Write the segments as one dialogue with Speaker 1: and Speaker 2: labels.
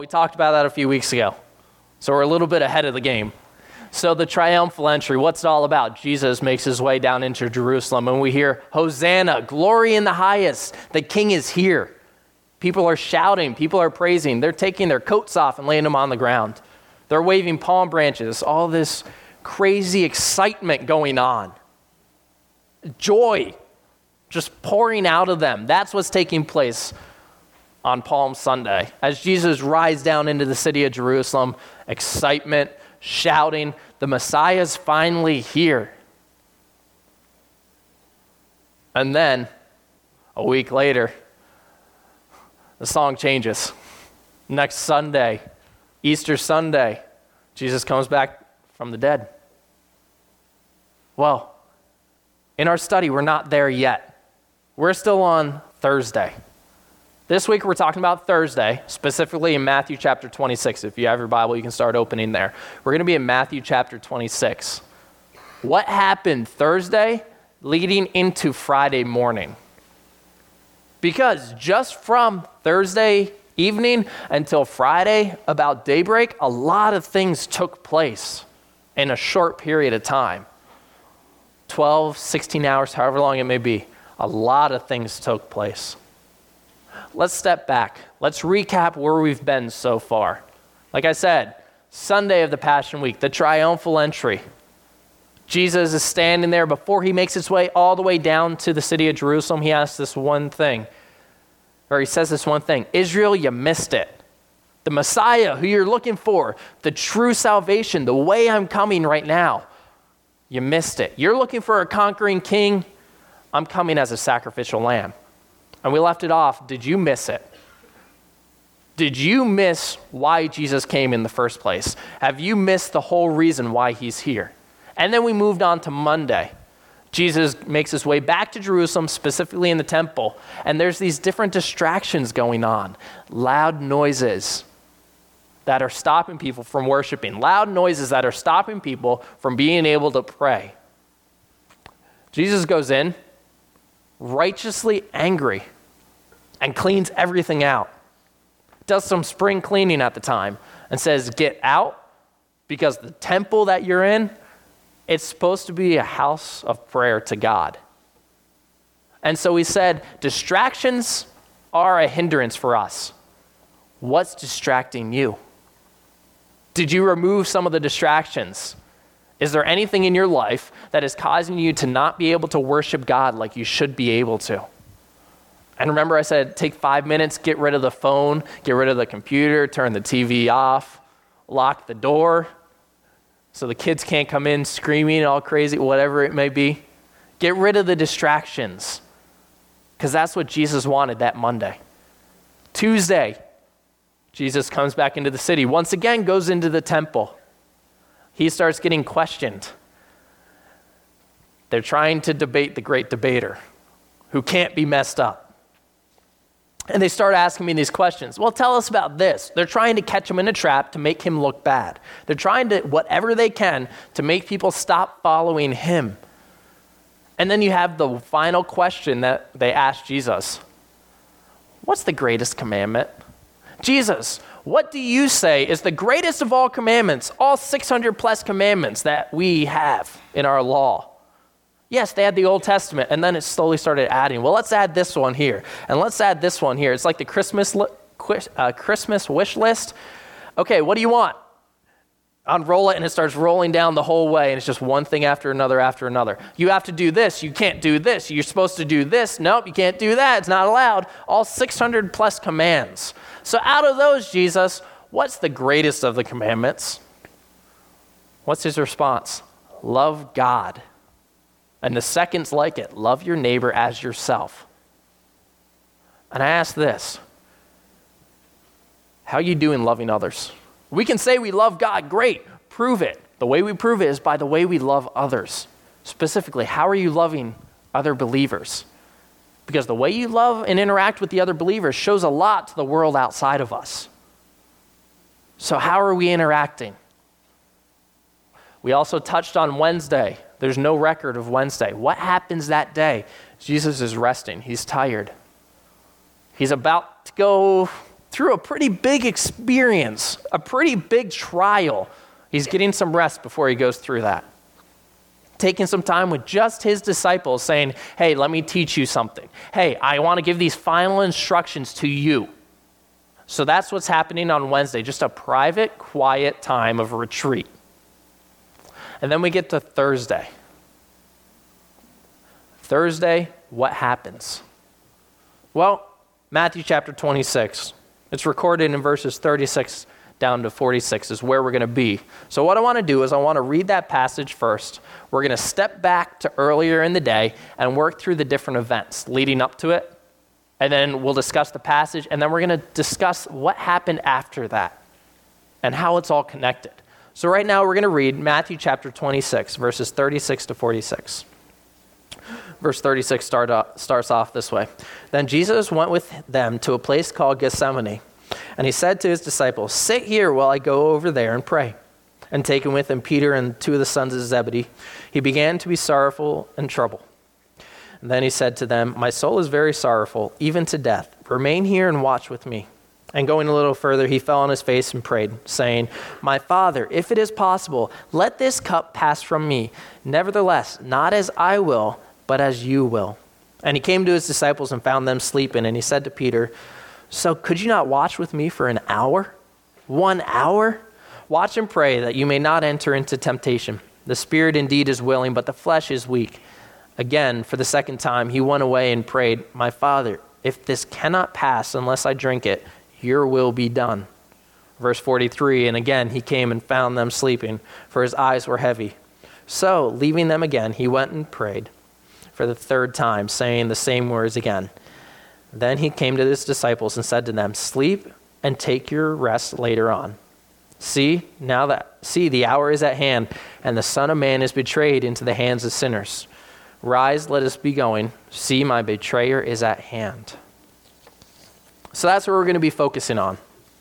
Speaker 1: We talked about that a few weeks ago. So we're a little bit ahead of the game. So the triumphal entry, what's it all about? Jesus makes his way down into Jerusalem, and we hear, Hosanna, glory in the highest. The king is here. People are shouting. People are praising. They're taking their coats off and laying them on the ground. They're waving palm branches. All this crazy excitement going on. Joy just pouring out of them. That's what's taking place on Palm Sunday. As Jesus rides down into the city of Jerusalem, excitement, shouting, the Messiah's finally here. And then, a week later, the song changes. Next Sunday, Easter Sunday, Jesus comes back from the dead. Well, in our study, we're not there yet. We're still on Thursday. This week, we're talking about Thursday, specifically in Matthew chapter 26. If you have your Bible, you can start opening there. We're going to be in Matthew chapter 26. What happened Thursday leading into Friday morning? Because just from Thursday evening until Friday, about daybreak, a lot of things took place in a short period of time. 12, 16 hours, however long it may be. A lot of things took place. Let's step back. Let's recap where we've been so far. Like I said, Sunday of the Passion Week, the triumphal entry. Jesus is standing there before he makes his way all the way down to the city of Jerusalem. He asks this one thing, or he says this one thing, Israel, you missed it. The Messiah who you're looking for, the true salvation, the way I'm coming right now, you missed it. You're looking for a conquering king. I'm coming as a sacrificial lamb. And we left it off. Did you miss it? Did you miss why Jesus came in the first place? Have you missed the whole reason why he's here? And then we moved on to Monday. Jesus makes his way back to Jerusalem, specifically in the temple. And there's these different distractions going on. Loud noises that are stopping people from worshiping. Loud noises that are stopping people from being able to pray. Jesus goes in, righteously angry, and cleans everything out. Does some spring cleaning at the time and says, get out, because the temple that you're in, it's supposed to be a house of prayer to God. And so he said, distractions are a hindrance for us. What's distracting you? Did you remove some of the distractions? Is there anything in your life that is causing you to not be able to worship God like you should be able to? And remember I said, take 5 minutes, get rid of the phone, get rid of the computer, turn the TV off, lock the door so the kids can't come in screaming all crazy, whatever it may be. Get rid of the distractions, because that's what Jesus wanted that Monday. Tuesday, Jesus comes back into the city, once again goes into the temple. He starts getting questioned. They're trying to debate the great debater who can't be messed up. And they start asking me these questions. Well, tell us about this. They're trying to catch him in a trap to make him look bad. They're trying to, whatever they can, to make people stop following him. And then you have the final question that they ask Jesus. What's the greatest commandment? Jesus, what do you say is the greatest of all commandments, all 600 plus commandments that we have in our law? Yes, they had the Old Testament, and then it slowly started adding. Well, let's add this one here, and let's add this one here. It's like the Christmas wish list. Okay, what do you want? Unroll it, and it starts rolling down the whole way, and it's just one thing after another after another. You have to do this. You can't do this. You're supposed to do this. Nope, you can't do that. It's not allowed. All 600 plus commands. So out of those, Jesus, what's the greatest of the commandments? What's his response? Love God. And the second's like it, love your neighbor as yourself. And I ask this, how are you doing loving others? We can say we love God, great, prove it. The way we prove it is by the way we love others. Specifically, how are you loving other believers? Because the way you love and interact with the other believers shows a lot to the world outside of us. So how are we interacting? We also touched on Wednesday. There's no record of Wednesday. What happens that day? Jesus is resting. He's tired. He's about to go through a pretty big experience, a pretty big trial. He's getting some rest before he goes through that. Taking some time with just his disciples saying, hey, let me teach you something. Hey, I want to give these final instructions to you. So that's what's happening on Wednesday, just a private, quiet time of retreat. And then we get to Thursday. Thursday, what happens? Well, Matthew chapter 26. It's recorded in verses 36 down to 46 is where we're going to be. So what I want to do is I want to read that passage first. We're going to step back to earlier in the day and work through the different events leading up to it. And then we'll discuss the passage, and then we're going to discuss what happened after that and how it's all connected. So right now we're going to read Matthew chapter 26, verses 36 to 46. Verse 36 starts off this way. Then Jesus went with them to a place called Gethsemane, and he said to his disciples, sit here while I go over there and pray. And taking with him Peter and two of the sons of Zebedee, he began to be sorrowful and troubled. And then he said to them, my soul is very sorrowful, even to death. Remain here and watch with me. And going a little further, he fell on his face and prayed, saying, my Father, if it is possible, let this cup pass from me. Nevertheless, not as I will, but as you will. And he came to his disciples and found them sleeping. And he said to Peter, so could you not watch with me for an hour? 1 hour? Watch and pray that you may not enter into temptation. The spirit indeed is willing, but the flesh is weak. Again, for the second time, he went away and prayed, my Father, if this cannot pass unless I drink it, your will be done. Verse 43, and again he came and found them sleeping, for his eyes were heavy. So, leaving them again, he went and prayed for the third time, saying the same words again. Then he came to his disciples and said to them, sleep and take your rest later on. See, the hour is at hand, and the Son of Man is betrayed into the hands of sinners. Rise, let us be going. See, my betrayer is at hand. So that's what we're going to be focusing on.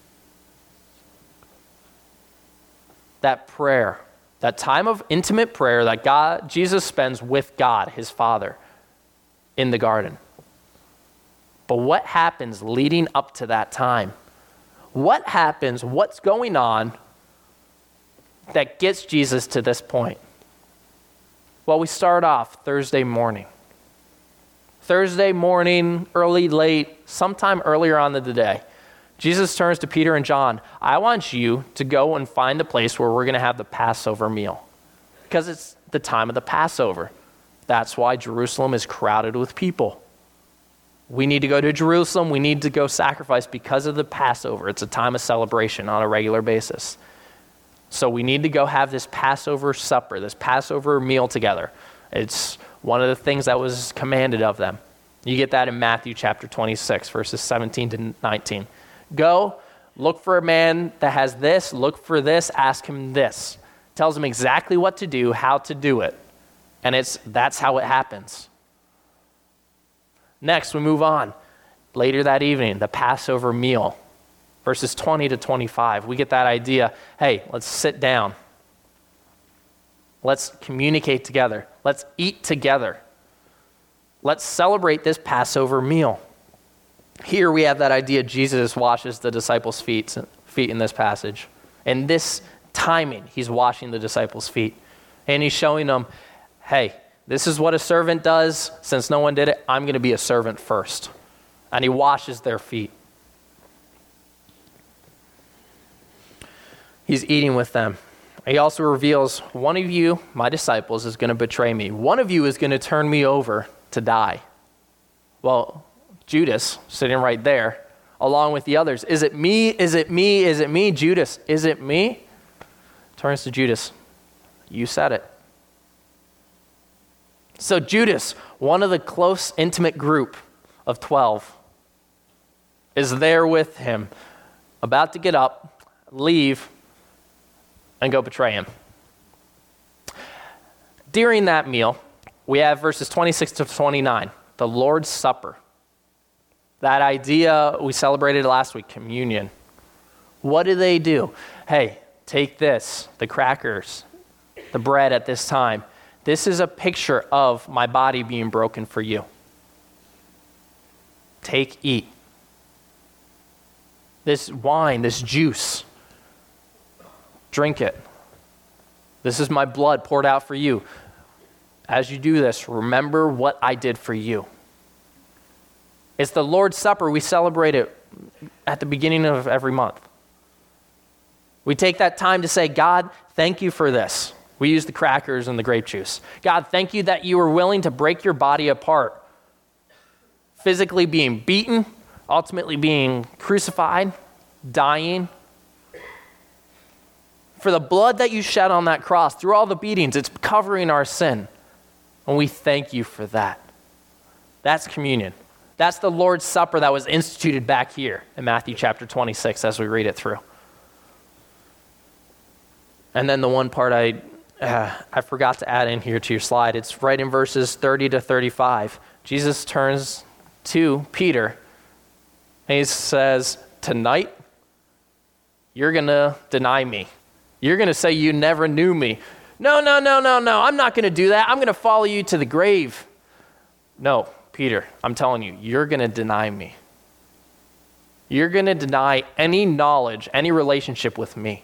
Speaker 1: That prayer, that time of intimate prayer that Jesus spends with God, his Father, in the garden. But what happens leading up to that time? What happens, what's going on that gets Jesus to this point? Well, we start off Thursday morning. Thursday morning, early, late, sometime earlier on in the day, Jesus turns to Peter and John. I want you to go and find the place where we're going to have the Passover meal. Because it's the time of the Passover. That's why Jerusalem is crowded with people. We need to go to Jerusalem. We need to go sacrifice because of the Passover. It's a time of celebration on a regular basis. So we need to go have this Passover supper, this Passover meal together. It's one of the things that was commanded of them. You get that in Matthew chapter 26, verses 17 to 19. Go, look for a man that has this, look for this, ask him this. Tells him exactly what to do, how to do it. And that's how it happens. Next, we move on. Later that evening, the Passover meal, verses 20 to 25. We get that idea. Hey, let's sit down. Let's communicate together. Let's eat together. Let's celebrate this Passover meal. Here we have that idea. Jesus washes the disciples' feet in this passage. In this timing, he's washing the disciples' feet. And he's showing them, hey, this is what a servant does. Since no one did it, I'm going to be a servant first. And he washes their feet. He's eating with them. He also reveals, one of you, my disciples, is going to betray me. One of you is going to turn me over to die. Well, Judas, sitting right there, along with the others. Is it me? Is it me? Is it me? Judas, is it me? Turns to Judas. You said it. So Judas, one of the close, intimate group of 12, is there with him, about to get up, leave, and go betray him. During that meal, we have verses 26 to 29, the Lord's Supper. That idea we celebrated last week, communion. What do? Hey, take this, the crackers, the bread at this time. This is a picture of my body being broken for you. Take, eat. this wine, this juice. Drink it. This is my blood poured out for you. As you do this, remember what I did for you. It's the Lord's Supper. We celebrate it at the beginning of every month. We take that time to say, God, thank you for this. We use the crackers and the grape juice. God, thank you that you were willing to break your body apart, physically being beaten, ultimately being crucified, dying. For the blood that you shed on that cross, through all the beatings, it's covering our sin. And we thank you for that. That's communion. That's the Lord's Supper that was instituted back here in Matthew chapter 26 as we read it through. And then the one part I forgot to add in here to your slide, it's right in verses 30 to 35. Jesus turns to Peter and he says, tonight, you're going to deny me. You're going to say you never knew me. No, I'm not going to do that. I'm going to follow you to the grave. No, Peter, I'm telling you, you're going to deny me. You're going to deny any knowledge, any relationship with me.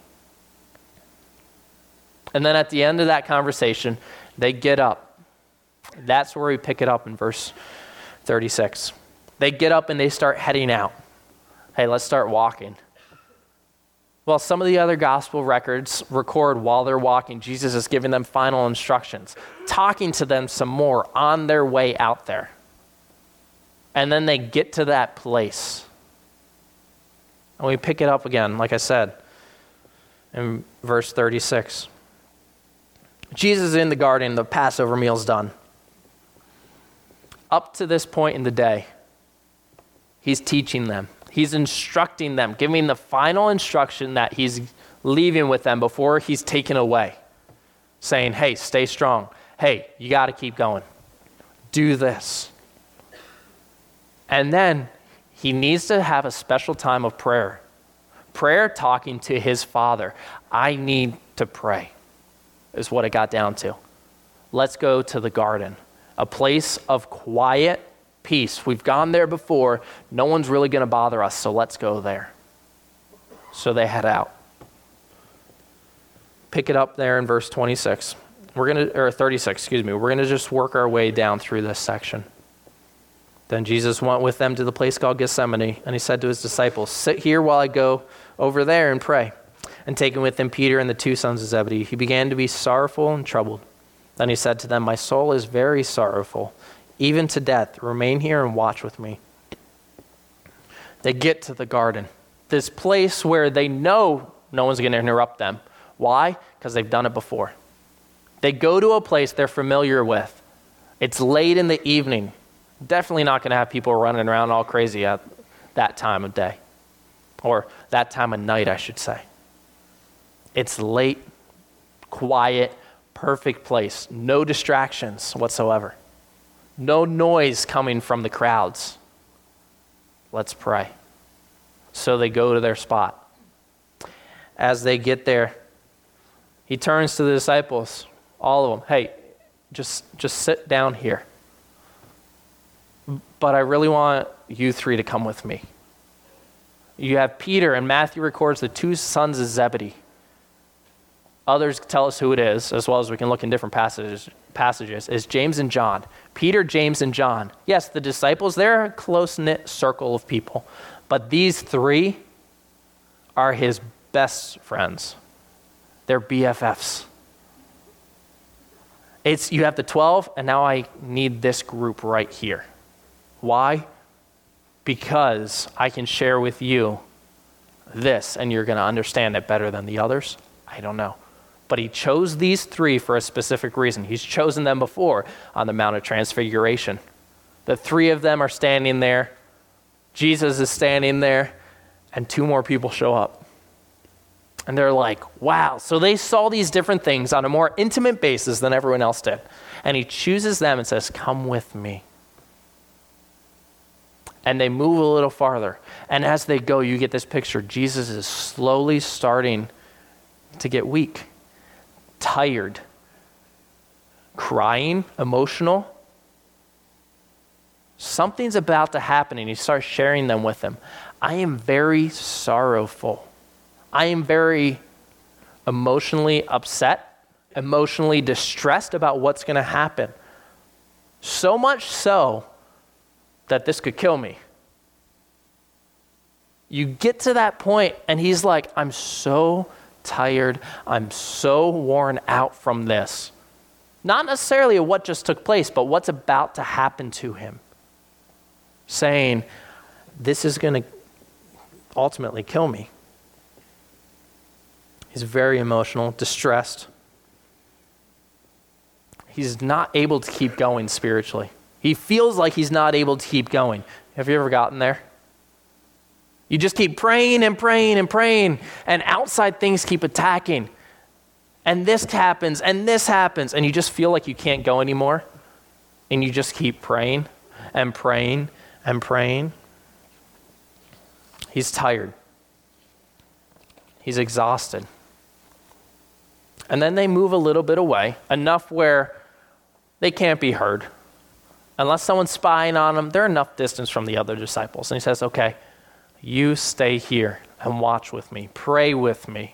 Speaker 1: And then at the end of that conversation, they get up. That's where we pick it up in verse 36. They get up and they start heading out. Hey, let's start walking. Well, some of the other gospel records record while they're walking, Jesus is giving them final instructions, talking to them some more on their way out there. And then they get to that place. And we pick it up again, like I said, in verse 36. Jesus is in the garden, the Passover meal's done. Up to this point in the day, he's teaching them. He's instructing them, giving the final instruction that he's leaving with them before he's taken away. Saying, hey, stay strong. Hey, you got to keep going. Do this. And then he needs to have a special time of prayer. Prayer talking to his Father. I need to pray, is what it got down to. Let's go to the garden, a place of quiet peace. We've gone there before. No one's really going to bother us, so let's go there. So they head out. Pick it up there in verse 36. Or 36, excuse me. We're going to just work our way down through this section. Then Jesus went with them to the place called Gethsemane, and he said to his disciples, sit here while I go over there and pray. And taking with him Peter and the two sons of Zebedee, he began to be sorrowful and troubled. Then he said to them, my soul is very sorrowful, even to death. Remain here and watch with me. They get to the garden, this place where they know no one's going to interrupt them. Why? Because they've done it before. They go to a place they're familiar with. It's late in the evening. Definitely not going to have people running around all crazy at that time of day. Or that time of night, I should say. It's late, quiet, perfect place. No distractions whatsoever. No noise coming from the crowds. Let's pray. So they go to their spot. As they get there, he turns to the disciples, all of them. Hey, just sit down here. But I really want you three to come with me. You have Peter, and Matthew records the two sons of Zebedee. Others tell us who it is, as well as we can look in different passages, is James and John. Peter, James, and John. Yes, the disciples, they're a close-knit circle of people. But these three are his best friends. They're BFFs. You have the 12, and now I need this group right here. Why? Because I can share with you this, and you're going to understand it better than the others. I don't know. But he chose these three for a specific reason. He's chosen them before on the Mount of Transfiguration. The three of them are standing there. Jesus is standing there, and two more people show up. And they're like, wow. So they saw these different things on a more intimate basis than everyone else did. And he chooses them and says, come with me. And they move a little farther. And as they go, you get this picture. Jesus is slowly starting to get weak, tired, crying, emotional. Something's about to happen, and he starts sharing them with them. I am very sorrowful. I am very emotionally upset, emotionally distressed about what's going to happen. So much so that this could kill me. You get to that point, and he's like, I'm so tired. I'm so worn out from this. Not necessarily what just took place, but what's about to happen to him. Saying, this is going to ultimately kill me. He's very emotional, distressed. He's not able to keep going spiritually. He feels like he's not able to keep going. Have you ever gotten there? You just keep praying and praying and praying, and outside things keep attacking. And this happens, and you just feel like you can't go anymore. And you just keep praying and praying and praying. He's tired. He's exhausted. And then they move a little bit away, enough where they can't be heard. Unless someone's spying on them, they're enough distance from the other disciples. And he says, okay, you stay here and watch with me. Pray with me.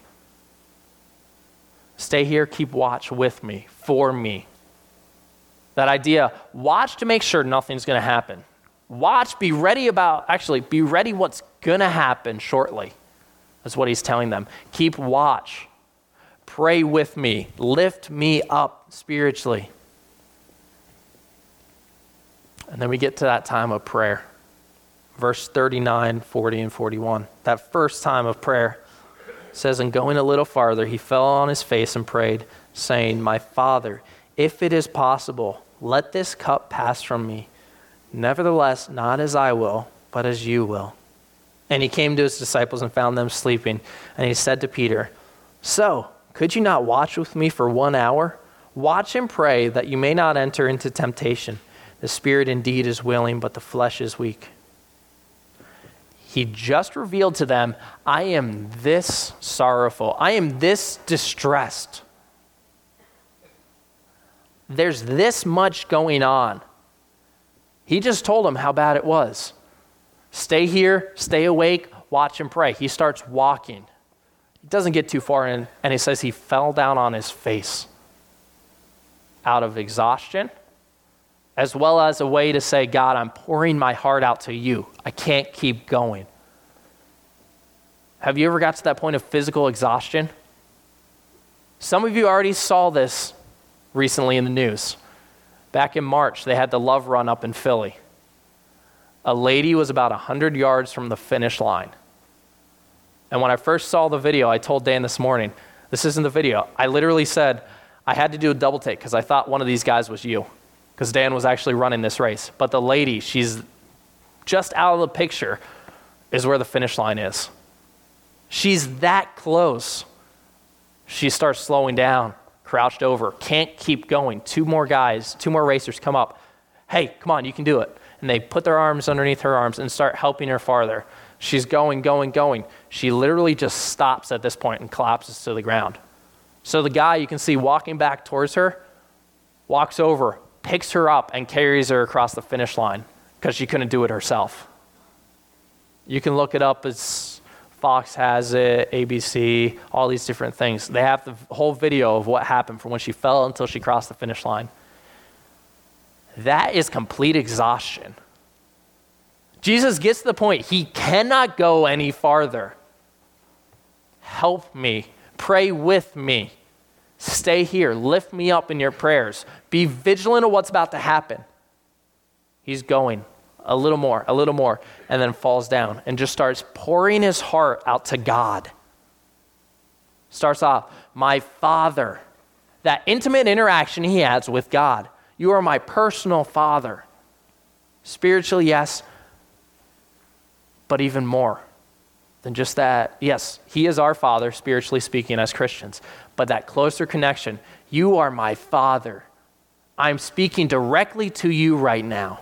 Speaker 1: Stay here, keep watch with me, for me. That idea, watch to make sure nothing's going to happen. Watch, be ready what's going to happen shortly. That's what he's telling them. Keep watch. Pray with me. Lift me up spiritually. And then we get to that time of prayer. Verse 39, 40, and 41. That first time of prayer says, and going a little farther, he fell on his face and prayed, saying, my Father, if it is possible, let this cup pass from me. Nevertheless, not as I will, but as you will. And he came to his disciples and found them sleeping. And he said to Peter, so, could you not watch with me for 1 hour? Watch and pray that you may not enter into temptation. The spirit indeed is willing, but the flesh is weak. He just revealed to them, I am this sorrowful. I am this distressed. There's this much going on. He just told them how bad it was. Stay here, stay awake, watch and pray. He starts walking. He doesn't get too far in, and he says he fell down on his face out of exhaustion, as well as a way to say, God, I'm pouring my heart out to you. I can't keep going. Have you ever got to that point of physical exhaustion? Some of you already saw this recently in the news. Back in March, they had the Love Run up in Philly. A lady was about 100 yards from the finish line. And when I first saw the video, I told Dan this morning, this isn't the video. I literally said, I had to do a double take because I thought one of these guys was you, because Dan was actually running this race. But the lady, she's just out of the picture, is where the finish line is. She's that close. She starts slowing down, crouched over, can't keep going. Two more racers come up. Hey, come on, you can do it. And they put their arms underneath her arms and start helping her farther. She's going. She literally just stops at this point and collapses to the ground. So the guy you can see walking back towards her, walks over, picks her up, and carries her across the finish line because she couldn't do it herself. You can look it up. As Fox has it, ABC, all these different things. They have the whole video of what happened from when she fell until she crossed the finish line. That is complete exhaustion. Jesus gets to the point, he cannot go any farther. Help me. Pray with me. Stay here. Lift me up in your prayers. Be vigilant of what's about to happen. He's going a little more, and then falls down and just starts pouring his heart out to God. Starts off, my Father. That intimate interaction he has with God. You are my personal Father. Spiritually, yes, but even more than just that. Yes, he is our Father, spiritually speaking, as Christians, but that closer connection. You are my Father. I'm speaking directly to you right now.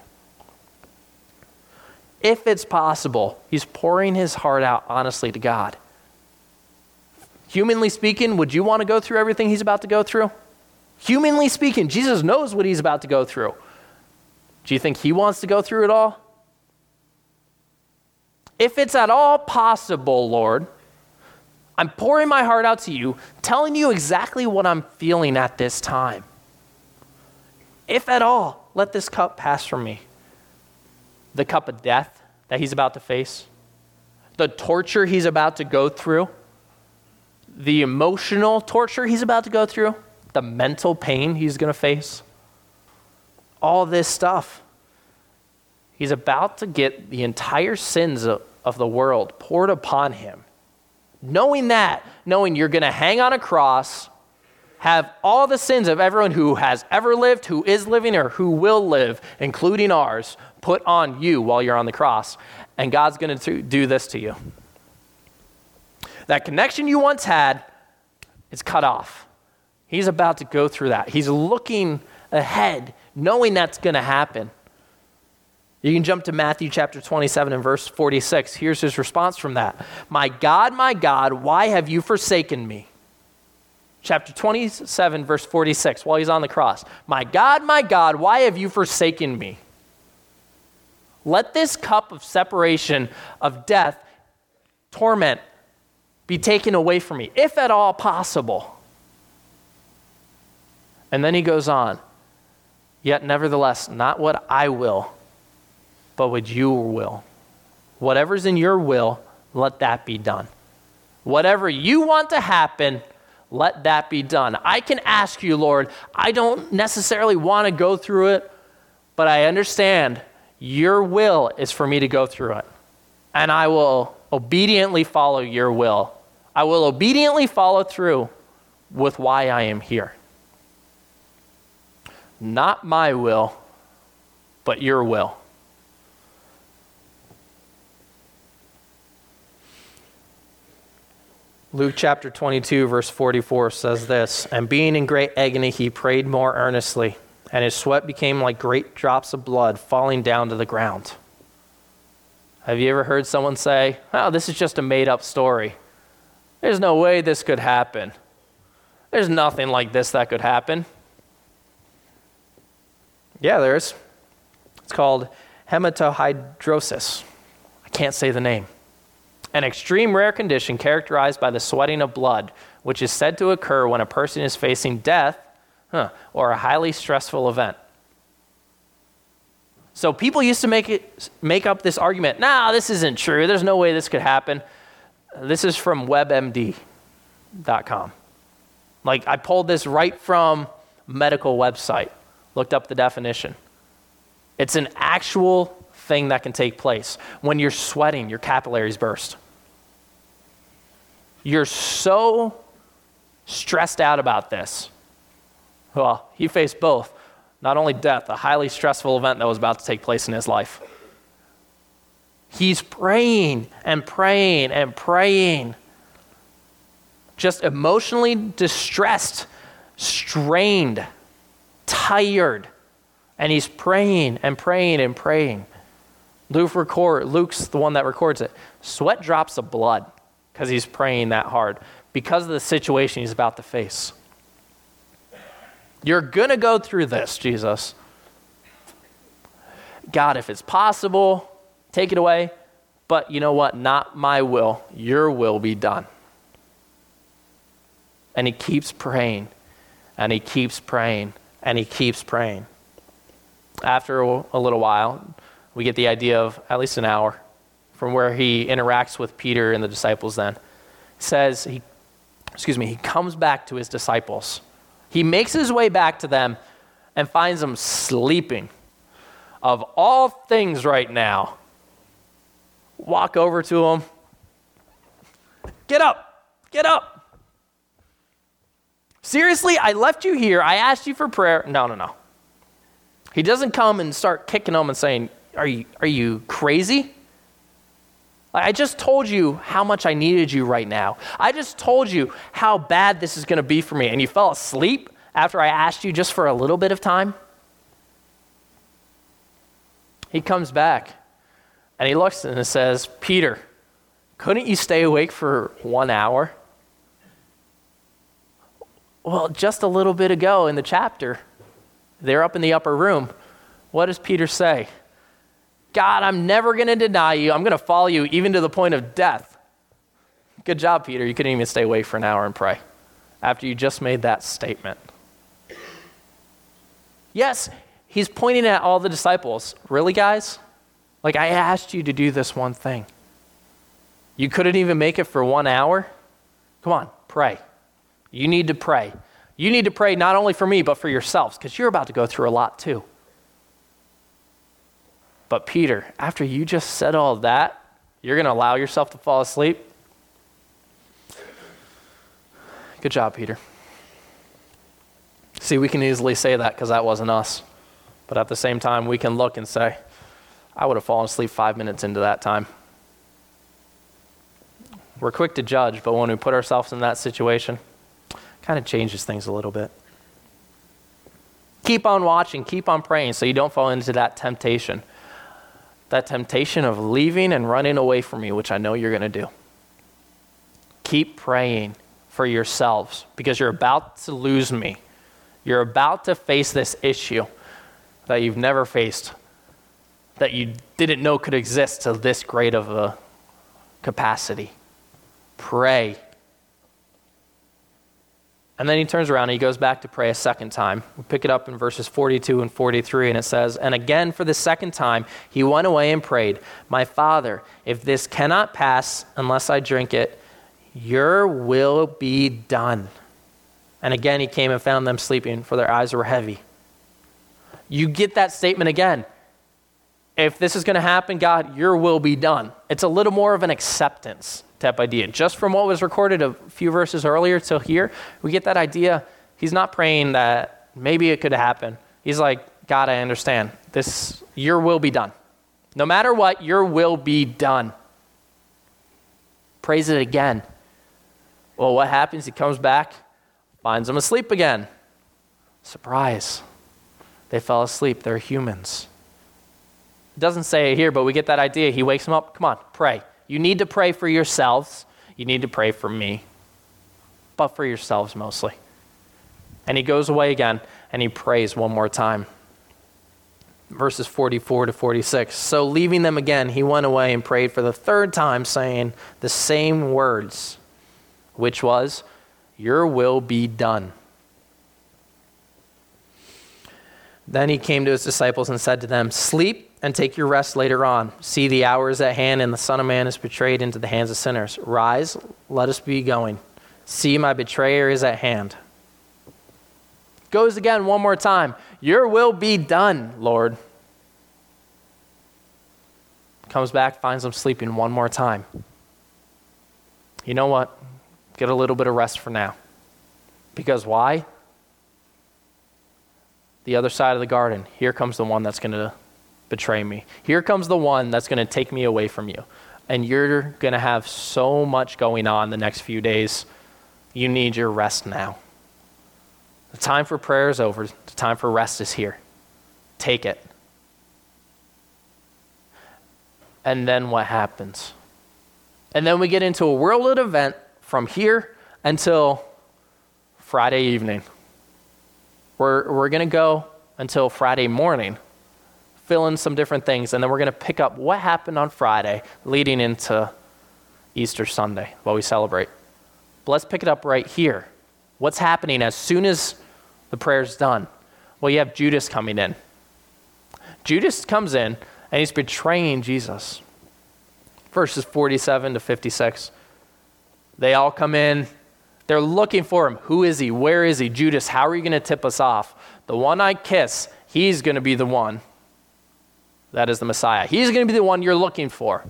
Speaker 1: If it's possible, he's pouring his heart out honestly to God. Humanly speaking, would you want to go through everything he's about to go through? Humanly speaking, Jesus knows what he's about to go through. Do you think he wants to go through it all? If it's at all possible, Lord, I'm pouring my heart out to you, telling you exactly what I'm feeling at this time. If at all, let this cup pass from me. The cup of death that he's about to face, the torture he's about to go through, the emotional torture he's about to go through, the mental pain he's going to face, all this stuff. He's about to get the entire sins of the world poured upon him. Knowing you're going to hang on a cross, have all the sins of everyone who has ever lived, who is living, or who will live, including ours, put on you while you're on the cross. And God's going to do this to you. That connection you once had is cut off. He's about to go through that. He's looking ahead, knowing that's going to happen. You can jump to Matthew chapter 27 and verse 46. Here's his response from that. My God, why have you forsaken me? Chapter 27, verse 46, while he's on the cross. My God, why have you forsaken me? Let this cup of separation, of death, torment, be taken away from me, if at all possible. And then he goes on. Yet nevertheless, not what I will, but what you will. Whatever's in your will, let that be done. Whatever you want to happen, let that be done. I can ask you, Lord, I don't necessarily want to go through it, but I understand your will is for me to go through it. And I will obediently follow your will. I will obediently follow through with why I am here. Not my will, but your will. Luke chapter 22, verse 44 says this, and being in great agony, he prayed more earnestly, and his sweat became like great drops of blood falling down to the ground. Have you ever heard someone say, oh, this is just a made-up story. There's no way this could happen. There's nothing like this that could happen. Yeah, there is. It's called hematohydrosis. I can't say the name. An extreme rare condition characterized by the sweating of blood, which is said to occur when a person is facing death or a highly stressful event. So people used to make up this argument, nah, this isn't true. There's no way this could happen. This is from WebMD.com. Like, I pulled this right from a medical website, looked up the definition. It's an actual thing that can take place. When you're sweating, your capillaries burst. You're so stressed out about this. Well, he faced both. Not only death, a highly stressful event that was about to take place in his life. He's praying and praying and praying. Just emotionally distressed, strained, tired. And he's praying and praying and praying. Luke's the one that records it. Sweat drops of blood because he's praying that hard because of the situation he's about to face. You're going to go through this, Jesus. God, if it's possible, take it away. But you know what? Not my will. Your will be done. And he keeps praying, and he keeps praying, and he keeps praying. After a little while, we get the idea of at least an hour from where he interacts with Peter and the disciples then. He comes back to his disciples. He makes his way back to them and finds them sleeping. Of all things right now, walk over to them. Get up. Seriously, I left you here. I asked you for prayer. No. He doesn't come and start kicking them and saying, are you crazy? I just told you how much I needed you right now. I just told you how bad this is going to be for me. And you fell asleep after I asked you just for a little bit of time? He comes back and he looks and says, Peter, couldn't you stay awake for 1 hour? Well, just a little bit ago in the chapter, they're up in the upper room. What does Peter say? God, I'm never going to deny you. I'm going to follow you even to the point of death. Good job, Peter. You couldn't even stay awake for an hour and pray after you just made that statement. Yes, he's pointing at all the disciples. Really, guys? Like, I asked you to do this one thing. You couldn't even make it for 1 hour? Come on, pray. You need to pray. You need to pray not only for me, but for yourselves, because you're about to go through a lot too. But Peter, after you just said all of that, you're going to allow yourself to fall asleep? Good job, Peter. See, we can easily say that because that wasn't us. But at the same time, we can look and say, I would have fallen asleep 5 minutes into that time. We're quick to judge, but when we put ourselves in that situation, it kind of changes things a little bit. Keep on watching, keep on praying so you don't fall into that temptation. That temptation of leaving and running away from me, which I know you're going to do. Keep praying for yourselves because you're about to lose me. You're about to face this issue that you've never faced, that you didn't know could exist to this great of a capacity. Pray. And then he turns around and he goes back to pray a second time. We pick it up in verses 42 and 43, and it says, and again for the second time he went away and prayed, my Father, if this cannot pass unless I drink it, your will be done. And again he came and found them sleeping, for their eyes were heavy. You get that statement again. If this is going to happen, God, your will be done. It's a little more of an acceptance type idea. Just from what was recorded a few verses earlier till here, we get that idea. He's not praying that maybe it could happen. He's like, God, I understand. Your will be done. No matter what, your will be done. Prays it again. Well, what happens? He comes back, finds them asleep again. Surprise. They fell asleep. They're humans. It doesn't say it here, but we get that idea. He wakes them up. Come on, pray. You need to pray for yourselves. You need to pray for me. But for yourselves mostly. And he goes away again, and he prays one more time. Verses 44 to 46. So leaving them again, he went away and prayed for the third time, saying the same words, which was, your will be done. Then he came to his disciples and said to them, sleep and take your rest later on. See, the hour is at hand, and the Son of Man is betrayed into the hands of sinners. Rise, let us be going. See, my betrayer is at hand. Goes again one more time. Your will be done, Lord. Comes back, finds them sleeping one more time. You know what? Get a little bit of rest for now. Because why? The other side of the garden. Here comes the one that's going to betray me. Here comes the one that's going to take me away from you. And you're going to have so much going on the next few days. You need your rest now. The time for prayer is over. The time for rest is here. Take it. And then what happens? And then we get into a whirlwind event from here until Friday evening. We're going to go until Friday morning, fill in some different things, and then we're going to pick up what happened on Friday leading into Easter Sunday, while we celebrate. But let's pick it up right here. What's happening as soon as the prayer's done? Well, you have Judas coming in. Judas comes in, and he's betraying Jesus. Verses 47 to 56. They all come in. They're looking for him. Who is he? Where is he? Judas, how are you going to tip us off? The one I kiss, he's going to be the one. That is the Messiah. He's going to be the one you're looking for.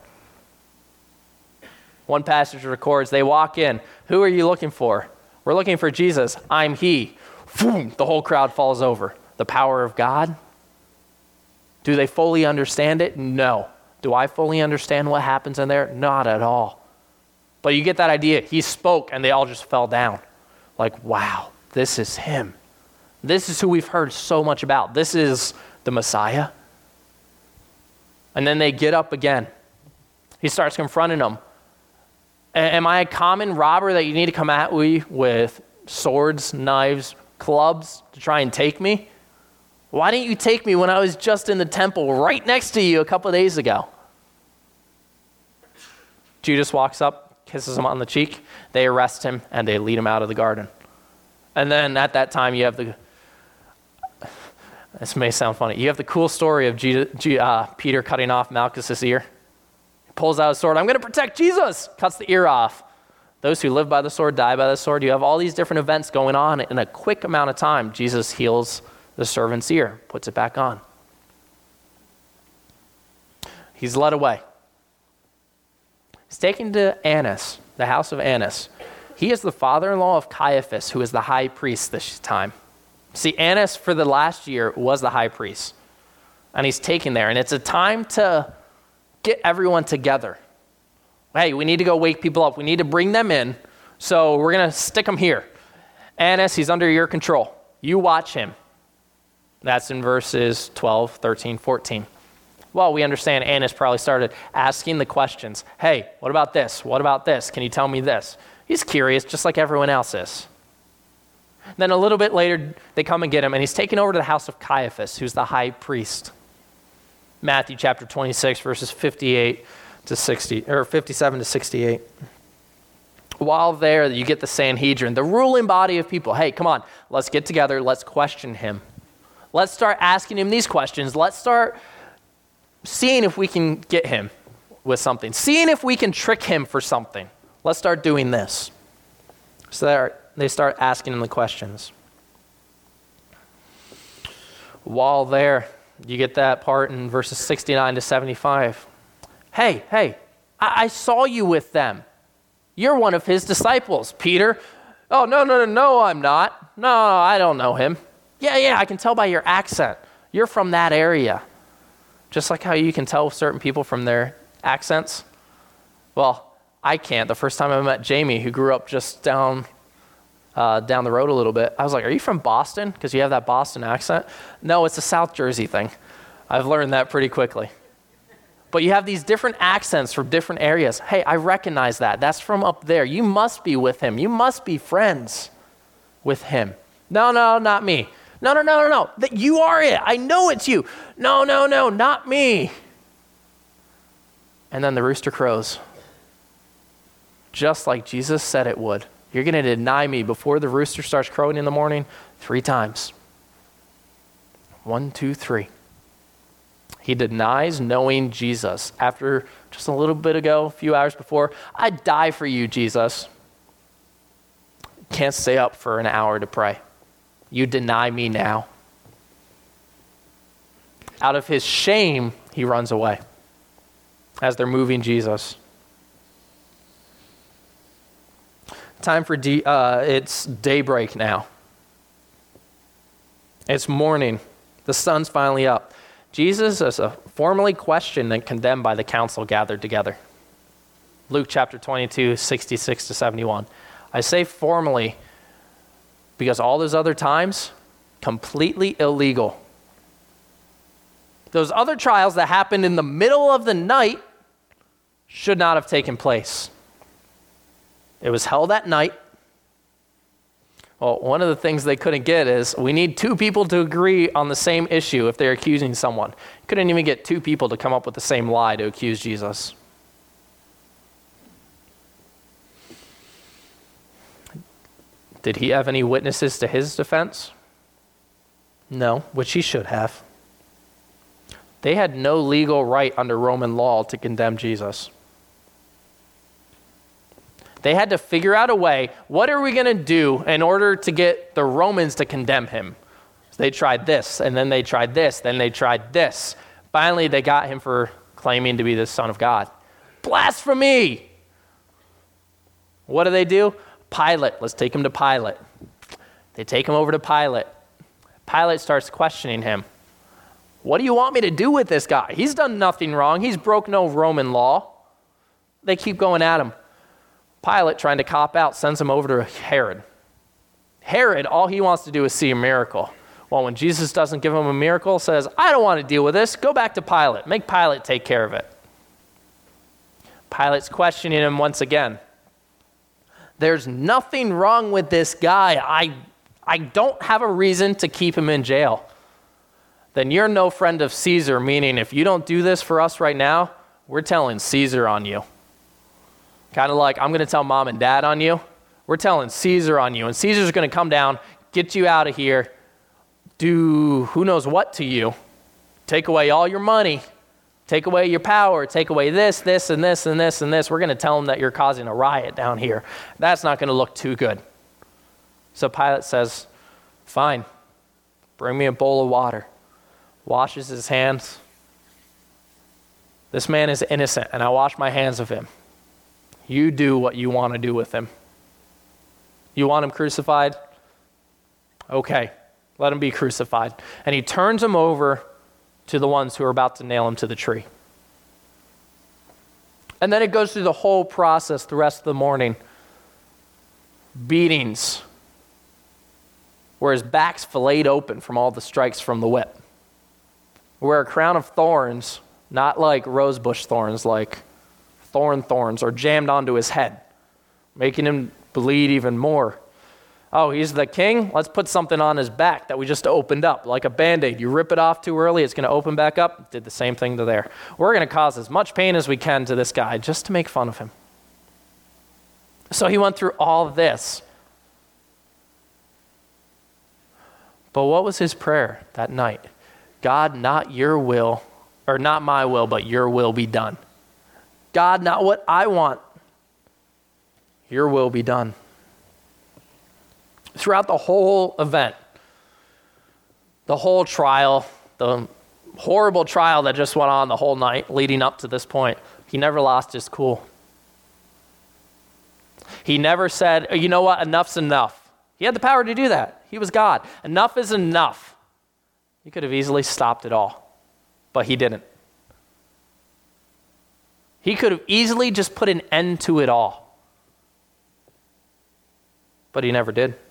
Speaker 1: One passage records, they walk in. Who are you looking for? We're looking for Jesus. I'm he. Boom, the whole crowd falls over. The power of God? Do they fully understand it? No. Do I fully understand what happens in there? Not at all. But you get that idea. He spoke and they all just fell down. Like, wow, this is him. This is who we've heard so much about. This is the Messiah. And then they get up again. He starts confronting them. Am I a common robber that you need to come at me with swords, knives, clubs to try and take me? Why didn't you take me when I was just in the temple right next to you a couple of days ago? Judas walks up, kisses him on the cheek. They arrest him, and they lead him out of the garden. And then at that time, you have this may sound funny, you have the cool story of Peter cutting off Malchus's ear. He pulls out his sword. I'm going to protect Jesus. Cuts the ear off. Those who live by the sword die by the sword. You have all these different events going on in a quick amount of time. Jesus heals the servant's ear, puts it back on. He's led away. He's taken to Annas, the house of Annas. He is the father-in-law of Caiaphas, who is the high priest this time. See, Annas for the last year was the high priest. And he's taken there. And it's a time to get everyone together. Hey, we need to go wake people up. We need to bring them in. So we're going to stick them here. Annas, he's under your control. You watch him. That's in verses 12, 13, 14. Well, we understand Annas probably started asking the questions. Hey, what about this? What about this? Can you tell me this? He's curious, just like everyone else is. Then a little bit later, they come and get him, and he's taken over to the house of Caiaphas, who's the high priest. Matthew chapter 26, verses 58 to 60, or 57 to 68. While there, you get the Sanhedrin, the ruling body of people. Hey, come on, let's get together. Let's question him. Let's start asking him these questions. Let's start seeing if we can get him with something. Seeing if we can trick him for something. Let's start doing this. So they start asking him the questions. While there, you get that part in verses 69 to 75. Hey, I saw you with them. You're one of his disciples, Peter. Oh, no, I'm not. No, I don't know him. Yeah, I can tell by your accent. You're from that area. Just like how you can tell certain people from their accents. Well, I can't. The first time I met Jamie, who grew up just down the road a little bit, I was like, are you from Boston? Because you have that Boston accent. No, it's a South Jersey thing. I've learned that pretty quickly. But you have these different accents from different areas. Hey, I recognize that. That's from up there. You must be with him. You must be friends with him. No, not me. No. That you are it. I know it's you. No, not me. And then the rooster crows. Just like Jesus said it would. You're going to deny me before the rooster starts crowing in the morning 3 times. 1, 2, 3. He denies knowing Jesus. After just a little bit ago, a few hours before, I'd die for you, Jesus. Can't stay up for an hour to pray. You deny me now. Out of his shame, he runs away as they're moving Jesus. Time for it's daybreak now. It's morning. The sun's finally up. Jesus is formally questioned and condemned by the council gathered together. Luke chapter 22, 66 to 71. I say formally because all those other times, completely illegal. Those other trials that happened in the middle of the night should not have taken place. It was held at night. Well, one of the things they couldn't get is we need 2 people to agree on the same issue if they're accusing someone. Couldn't even get 2 people to come up with the same lie to accuse Jesus. Did he have any witnesses to his defense? No, which he should have. They had no legal right under Roman law to condemn Jesus. They had to figure out a way, what are we going to do in order to get the Romans to condemn him? So they tried this, and then they tried this, then they tried this. Finally, they got him for claiming to be the Son of God. Blasphemy! What do? Pilate. Let's take him to Pilate. They take him over to Pilate. Pilate starts questioning him. What do you want me to do with this guy? He's done nothing wrong. He's broke no Roman law. They keep going at him. Pilate, trying to cop out, sends him over to Herod. Herod, all he wants to do is see a miracle. Well, when Jesus doesn't give him a miracle, says, I don't want to deal with this. Go back to Pilate. Make Pilate take care of it. Pilate's questioning him once again. There's nothing wrong with this guy. I don't have a reason to keep him in jail. then you're no friend of Caesar, meaning if you don't do this for us right now, we're telling Caesar on you. Kind of like I'm going to tell mom and dad on you. We're telling Caesar on you, and Caesar's going to come down, get you out of here, do who knows what to you, take away all your money, take away your power, take away this, this, and this, and this, and this. We're going to tell them that you're causing a riot down here. That's not going to look too good. So Pilate says, fine, bring me a bowl of water. Washes his hands. This man is innocent, and I wash my hands of him. You do what you want to do with him. You want him crucified? Okay, let him be crucified. And he turns him over to the ones who are about to nail him to the tree. And then it goes through the whole process the rest of the morning. Beatings, where his back's filleted open from all the strikes from the whip. Where a crown of thorns, not like rosebush thorns, like thorns, are jammed onto his head, making him bleed even more. Oh, he's the king? Let's put something on his back that we just opened up, like a Band-Aid. You rip it off too early, it's going to open back up. Did the same thing to there. We're going to cause as much pain as we can to this guy just to make fun of him. So he went through all of this. But what was his prayer that night? God, not your will, or not my will, but your will be done. God, not what I want. Your will be done. Throughout the whole event, the whole trial, the horrible trial that just went on the whole night leading up to this point, he never lost his cool. He never said, you know what, enough's enough. He had the power to do that. He was God. Enough is enough. He could have easily stopped it all, but he didn't. He could have easily just put an end to it all, but he never did.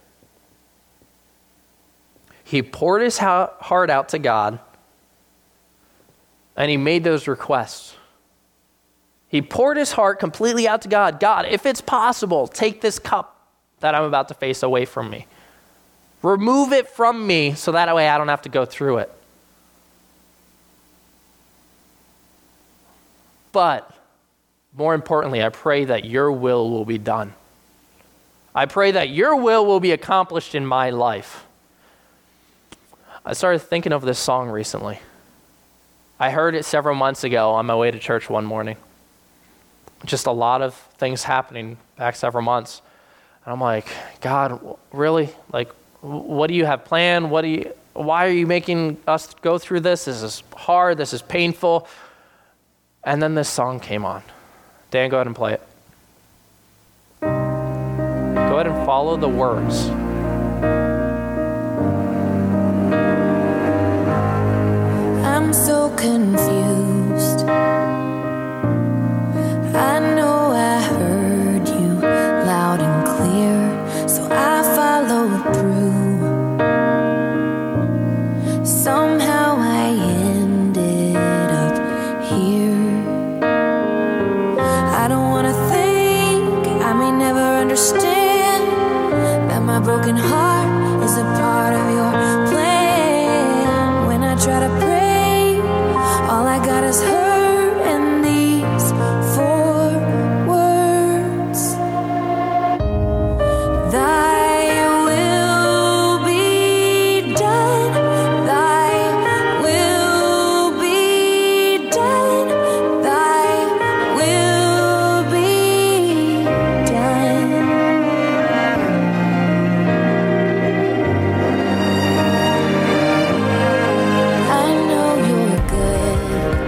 Speaker 1: He poured his heart out to God, and he made those requests. He poured his heart completely out to God. God, if it's possible, take this cup that I'm about to face away from me. Remove it from me so that way I don't have to go through it. But more importantly, I pray that your will be done. I pray that your will be accomplished in my life. I started thinking of this song recently. I heard it several months ago on my way to church one morning. Just a lot of things happening back several months. And I'm like, God, really? Like, what do you have planned? Why are you making us go through this? This is hard. This is painful. And then this song came on. Dan, go ahead and play it. Go ahead and follow the words.
Speaker 2: I'm so confused. I know I heard you loud and clear, so I followed through. Somehow I ended up here. I don't wanna think, I may never understand that my broken heart is a part of your plan. When I try to pray, all I got is hurt and these 4 words. Thy will be done. Thy will be done. Thy will be done. I know you're good,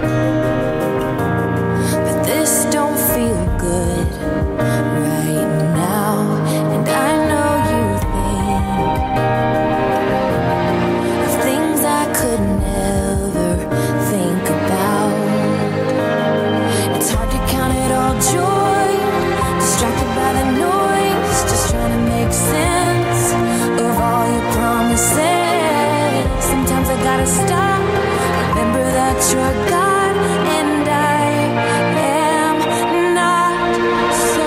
Speaker 2: but this don't feel good right now. And I know you think of things I could never think about. It's hard to count it all joy, distracted by the noise, just trying to make sense of all your promises. Sometimes I gotta stop, remember that you're God and I am not. So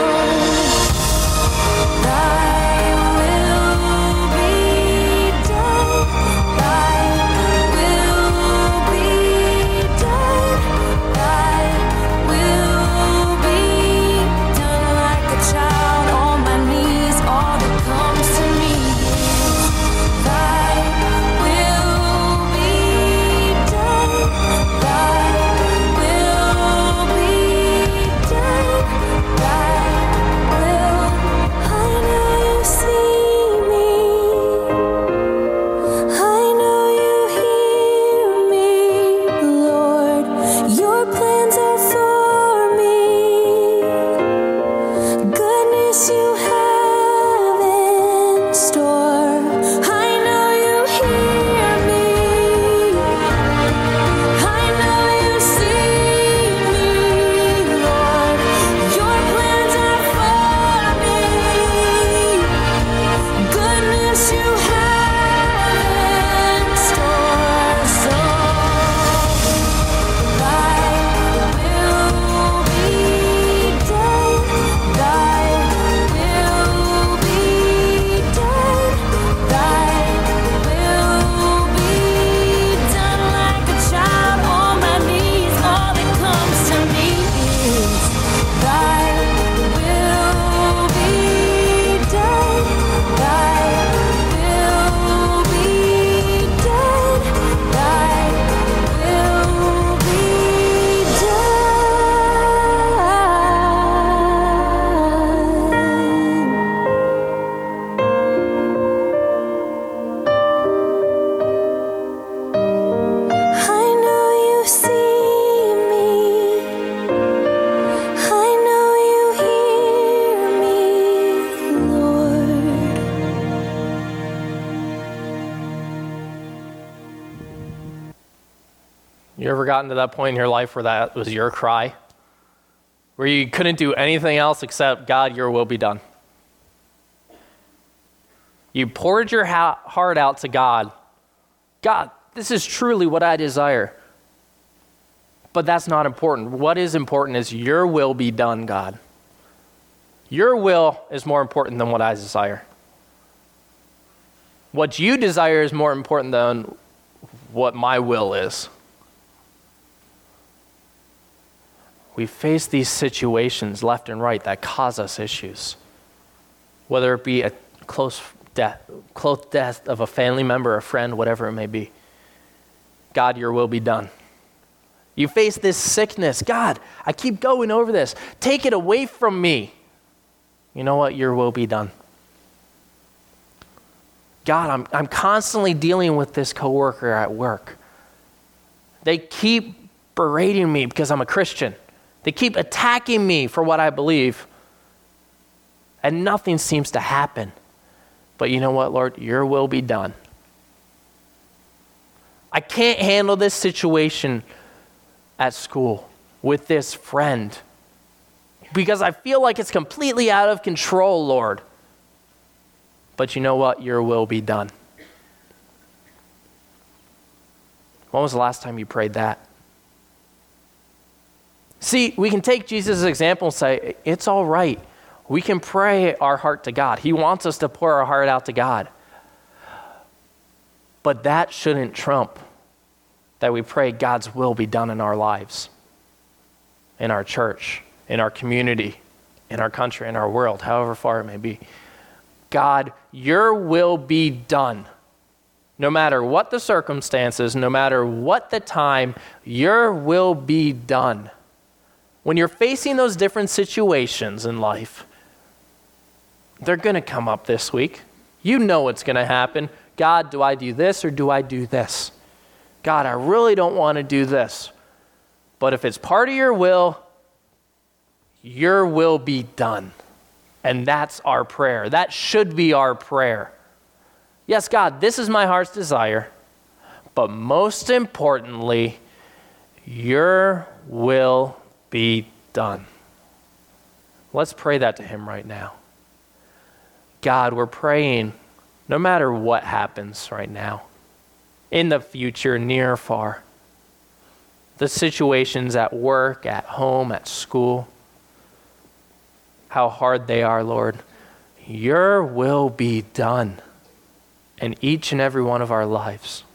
Speaker 2: thy will be done. Thy will
Speaker 1: You ever gotten to that point in your life where that was your cry? Where you couldn't do anything else except, God, your will be done. You poured your heart out to God. God, this is truly what I desire. But that's not important. What is important is your will be done, God. Your will is more important than what I desire. What you desire is more important than what my will is. We face these situations left and right that cause us issues. Whether it be a close death of a family member, a friend, whatever it may be. God, your will be done. You face this sickness. God, I keep going over this. Take it away from me. You know what? Your will be done. God, I'm constantly dealing with this coworker at work. They keep berating me because I'm a Christian. They keep attacking me for what I believe. And nothing seems to happen. But you know what, Lord? Your will be done. I can't handle this situation at school with this friend because I feel like it's completely out of control, Lord. But you know what? Your will be done. When was the last time you prayed that? See, we can take Jesus' example and say, it's all right. We can pray our heart to God. He wants us to pour our heart out to God. But that shouldn't trump that we pray God's will be done in our lives, in our church, in our community, in our country, in our world, however far it may be. God, your will be done. No matter what the circumstances, no matter what the time, your will be done. When you're facing those different situations in life, they're going to come up this week. You know what's going to happen. God, do I do this or do I do this? God, I really don't want to do this. But if it's part of your will be done. And that's our prayer. That should be our prayer. Yes, God, this is my heart's desire. But most importantly, your will be done. Let's pray that to him right now. God, we're praying no matter what happens right now, in the future, near or far, the situations at work, at home, at school, how hard they are, Lord, your will be done in each and every one of our lives.